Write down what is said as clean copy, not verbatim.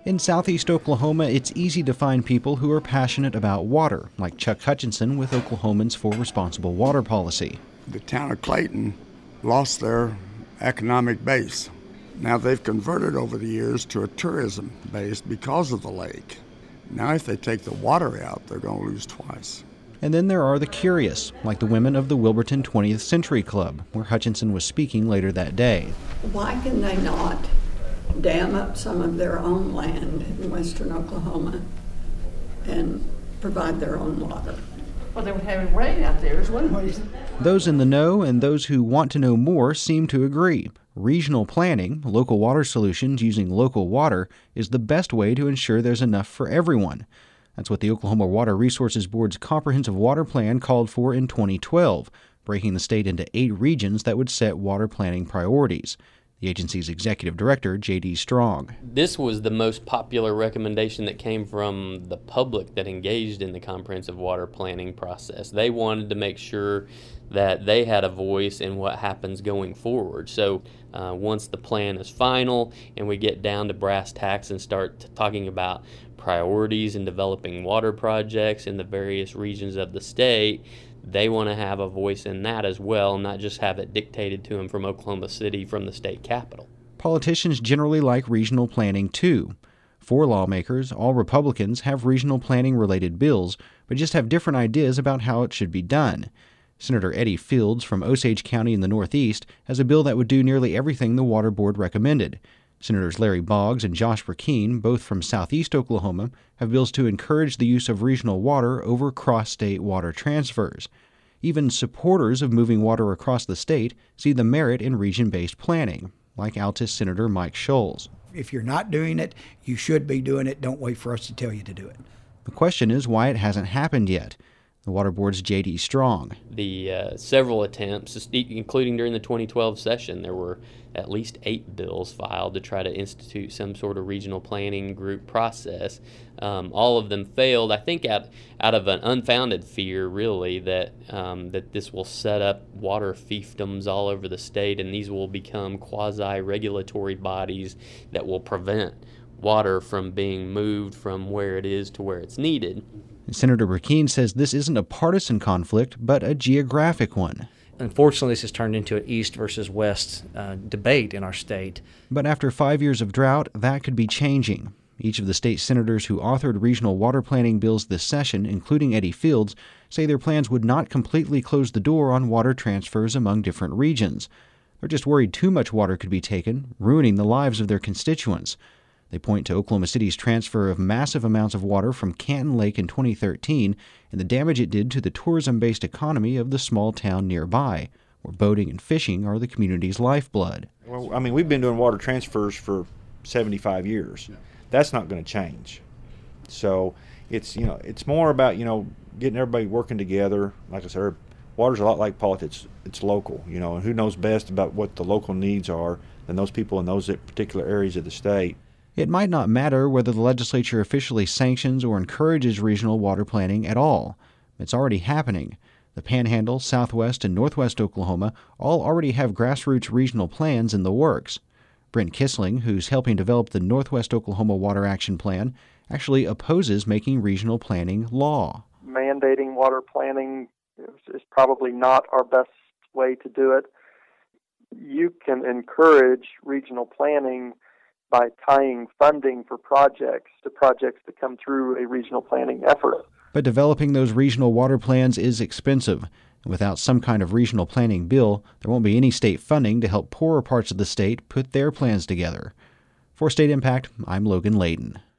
In southeast Oklahoma, it's easy to find people who are passionate about water, like Chuck Hutchinson with Oklahomans for Responsible Water Policy. The town of Clayton lost their economic base. Now they've converted over the years to a tourism base because of the lake. Now if they take the water out, they're going to lose twice. And then there are the curious, like the women of the Wilburton 20th Century Club, where Hutchinson was speaking later that day. Why can they not dam up some of their own land in western Oklahoma and provide their own water? Well, they would have rain out there is one reason. Those in the know and those who want to know more seem to agree. Regional planning, local water solutions using local water, is the best way to ensure there's enough for everyone. That's what the Oklahoma Water Resources Board's Comprehensive Water Plan called for in 2012, breaking the state into 8 regions that would set water planning priorities. The agency's executive director, J.D. Strong. This was the most popular recommendation that came from the public that engaged in the comprehensive water planning process. They wanted to make sure that they had a voice in what happens going forward. So once the plan is final and we get down to brass tacks and start talking about priorities in developing water projects in the various regions of the state, they want to have a voice in that as well, not just have it dictated to them from Oklahoma City, from the state capitol. Politicians generally like regional planning too. 4 lawmakers, all Republicans, have regional planning-related bills, but just have different ideas about how it should be done. Senator Eddie Fields from Osage County in the Northeast has a bill that would do nearly everything the Water Board recommended. Senators Larry Boggs and Josh Burkeen, both from southeast Oklahoma, have bills to encourage the use of regional water over cross-state water transfers. Even supporters of moving water across the state see the merit in region-based planning, like Altus Senator Mike Scholes. If you're not doing it, you should be doing it. Don't wait for us to tell you to do it. The question is why it hasn't happened yet. The Water Board's J.D. Strong. The several attempts, including during the 2012 session, there were at least 8 bills filed to try to institute some sort of regional planning group process. All of them failed, I think out of an unfounded fear, really, that this will set up water fiefdoms all over the state, and these will become quasi-regulatory bodies that will prevent water from being moved from where it is to where it's needed. Senator Burkeen says this isn't a partisan conflict, but a geographic one. Unfortunately, this has turned into an east versus west debate in our state. But after 5 years of drought, that could be changing. Each of the state senators who authored regional water planning bills this session, including Eddie Fields, say their plans would not completely close the door on water transfers among different regions. They're just worried too much water could be taken, ruining the lives of their constituents. They point to Oklahoma City's transfer of massive amounts of water from Canton Lake in 2013 and the damage it did to the tourism-based economy of the small town nearby, where boating and fishing are the community's lifeblood. Well, I mean, we've been doing water transfers for 75 years. Yeah. That's not going to change. So it's more about, getting everybody working together. Like I said, water's a lot like politics. It's local, and who knows best about what the local needs are than those people in those particular areas of the state. It might not matter whether the legislature officially sanctions or encourages regional water planning at all. It's already happening. The Panhandle, Southwest, and Northwest Oklahoma all already have grassroots regional plans in the works. Brent Kissling, who's helping develop the Northwest Oklahoma Water Action Plan, actually opposes making regional planning law. Mandating water planning is probably not our best way to do it. You can encourage regional planning by tying funding for projects to projects that come through a regional planning effort. But developing those regional water plans is expensive. And without some kind of regional planning bill, there won't be any state funding to help poorer parts of the state put their plans together. For State Impact, I'm Logan Layden.